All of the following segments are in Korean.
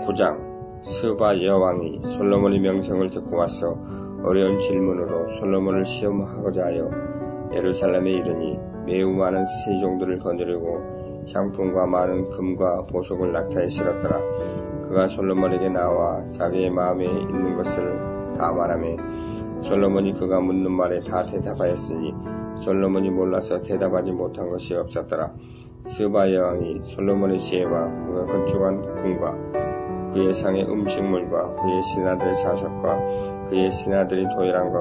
9장. 스바 여왕이 솔로몬의 명성을 듣고 와서 어려운 질문으로 솔로몬을 시험하고자 하여 예루살렘에 이르니 매우 많은 세종들을 거느리고 향품과 많은 금과 보석을 낙타에 실었더라. 그가 솔로몬에게 나와 자기의 마음에 있는 것을 다 말하매 솔로몬이 그가 묻는 말에 다 대답하였으니 솔로몬이 몰라서 대답하지 못한 것이 없었더라. 스바 여왕이 솔로몬의 지혜와 그가 건축한 궁과 그의 상의 음식물과 그의 신하들의 자석과 그의 신하들이 도열한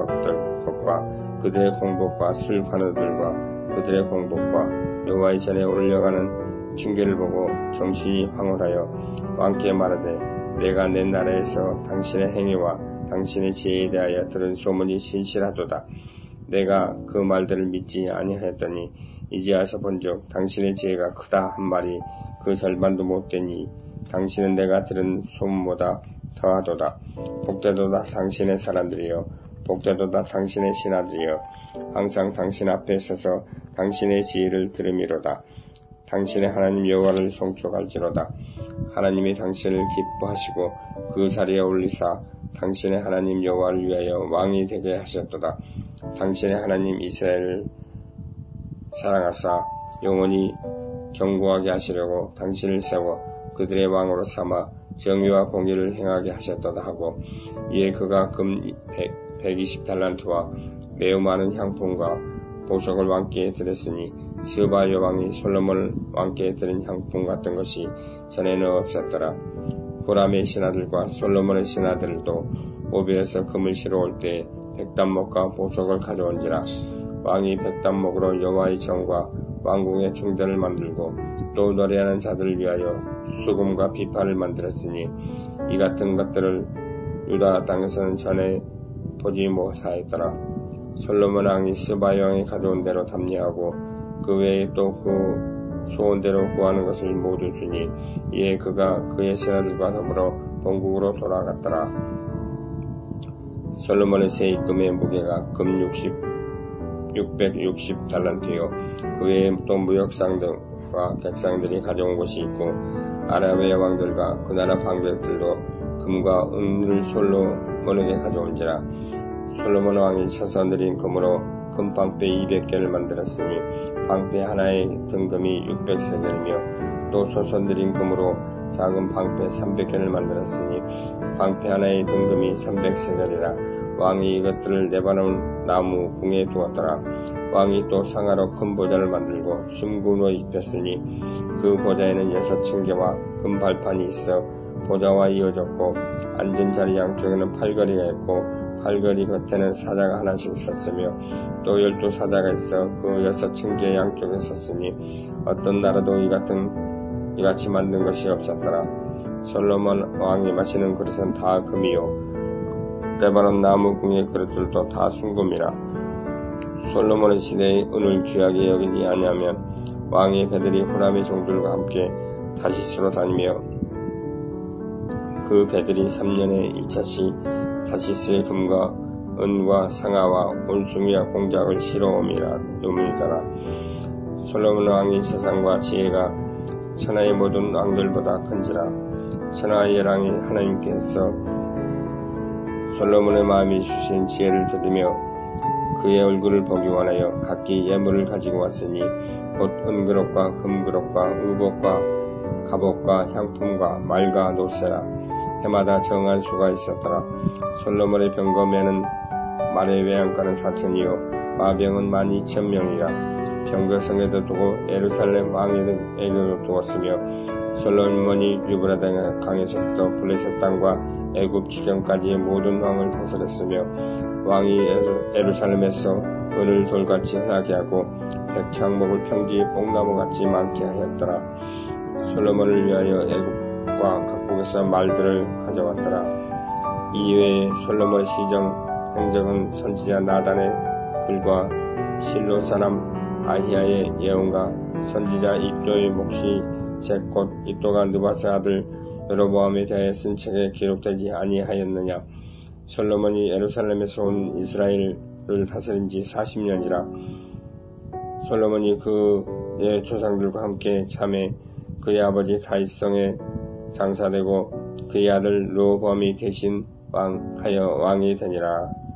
것과 그들의 공복과 술 관우들과 그들의 공복과 여호와의 전에 올려가는 징계를 보고 정신이 황홀하여 왕께 말하되 내가 내 나라에서 당신의 행위와 당신의 지혜에 대하여 들은 소문이 신실하도다. 내가 그 말들을 믿지 아니하였더니 이제 와서 본즉 당신의 지혜가 크다 한 말이 그 절반도 못되니 당신은 내가 들은 소문보다 더하도다. 복되도다 당신의 사람들이여, 복되도다 당신의 신하들이여, 항상 당신 앞에 서서 당신의 지혜를 들음이로다. 당신의 하나님 여호와를 송축할지로다. 하나님이 당신을 기뻐하시고 그 자리에 올리사 당신의 하나님 여호와를 위하여 왕이 되게 하셨도다. 당신의 하나님 이스라엘을 사랑하사 영원히 견고하게 하시려고 당신을 세워 그들의 왕으로 삼아 정의와 공의를 행하게 하셨도다 하고, 이에 그가 금 120달란트와 매우 많은 향품과 보석을 왕께 드렸으니 스바 여왕이 솔로몬을 왕께 드린 향품 같은 것이 전에는 없었더라. 후람의 신하들과 솔로몬의 신하들도 오빌에서 금을 실어 올 때에 백단목과 보석을 가져온지라. 왕이 백단목으로 여호와의 전과 왕궁의 중대를 만들고 또 노래하는 자들을 위하여 수금과 비파를 만들었으니 이 같은 것들을 유다 땅에서는 전에 보지 못하였더라. 솔로몬 왕이 스바 여왕이 가져온 대로 답례하고 그 외에 또 그 소원대로 구하는 것을 모두 주니 이에 그가 그의 신하들과 더불어 본국으로 돌아갔더라. 솔로몬의 새 입금의 무게가 금 660달란트요. 그 외에 또 무역상들과 객상들이 가져온 것이 있고 아라비아 왕들과 그 나라 방백들도 금과 은을 솔로몬에게 가져온지라. 솔로몬 왕이 서서 느린 금으로 금방패 200개를 만들었으니 방패 하나의 등금이 600세겔이며 또 서서 느린 금으로 작은 방패 300개를 만들었으니 방패 하나의 등금이 300세겔이라. 왕이 이것들을 레바논 나무 궁에 두었더라. 왕이 또 상하로 큰 보좌를 만들고 순금으로 입혔으니 그 보좌에는 6층계와 금 발판이 있어 보좌와 이어졌고 앉은 자리 양쪽에는 팔걸이가 있고 팔걸이 겉에는 사자가 하나씩 섰으며 또 12사자가 있어 그 6층계 양쪽에 섰으니 어떤 나라도 이같이 만든 것이 없었더라. 솔로몬 왕이 마시는 그릇은 다 금이요 레바논 나무 궁의 그릇들도 다 순금이라. 솔로몬의 시대에 은을 귀하게 여기지 아니하면 왕의 배들이 후람의 종들과 함께 다시스로 다니며 그 배들이 3년에 1차씩 다시스의 금과 은과 상아와 온숭이와 공작을 실어오미더라. 솔로몬 왕의 세상과 지혜가 천하의 모든 왕들보다 큰지라. 천하의 열왕이 하나님께서 솔로몬의 마음이 주신 지혜를 들으며 그의 얼굴을 보기 원하여 각기 예물을 가지고 왔으니 곧 은그릇과 금그릇과 의복과 갑옷과 향품과 말과 노새라. 해마다 정한 수가 있었더라. 솔로몬의 병거매는 말의 외양간은 4,000이요 마병은 12,000명이라. 병거성에도 두고 예루살렘 왕에게도 두었으며 솔로몬이 유브라데 강에서부터 블레셋 땅과 애굽 지경까지의 모든 왕을 다스렸으며 왕이 예루살렘에서 은을 돌같이 흔하게 하고 백향목을 평지에 뽕나무같이 많게 하였더라. 솔로몬을 위하여 애굽과 각국에서 말들을 가져왔더라. 이외에 솔로몬의 시정 행적은 선지자 나단의 글과 실로 사람 아히야의 예언과 선지자 이도의 몫이 제 곧 이도가 느바스 아들 여로보암에 대하여 쓴 책에 기록되지 아니하였느냐. 솔로몬이 예루살렘에서 온 이스라엘을 다스린 지 40년이라. 솔로몬이 그의 조상들과 함께 참에 그의 아버지 다윗성에 장사되고 그의 아들 르호보암이 대신 왕이 되니라.